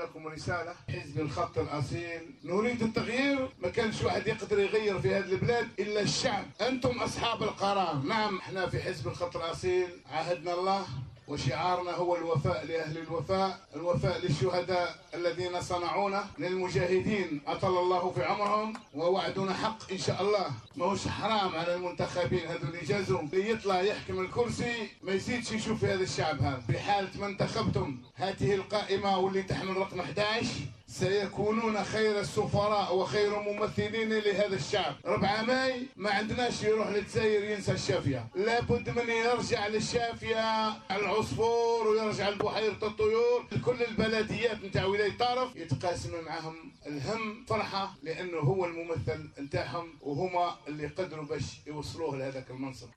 لكم رسالة. حزب الخط الأصيل نريد التغيير، ما كانش واحد يقدر يغير في هذه البلاد إلا الشعب، أنتم أصحاب القرار. نعم، احنا في حزب الخط الأصيل عاهدنا الله، وشعارنا هو الوفاء لأهل الوفاء، الوفاء للشهداء الذين صنعونا، للمجاهدين أطل الله في عمرهم، ووعدنا حق إن شاء الله. ماهوش حرام على المنتخبين هذو اللي جازوا اللي يطلع يحكم الكرسي ما يزيدش يشوف في هذا الشعب هذا. في حالة ما انتخبتم هذه القائمة واللي تحمل رقم 11 سيكونون خير السفراء وخير ممثلين لهذا الشعب. 4 ماي ما عندناش يروح للجزائر ينسى الشافية، لابد من يرجع للشافية العصفور ويرجع لبحيرة الطيور. كل البلديات نتاع ولاية طرف يتقاسم معهم الهم فرحة، لأنه هو الممثل نتاعهم وهما اللي قدروا باش يوصلوه لهذاك المنصب.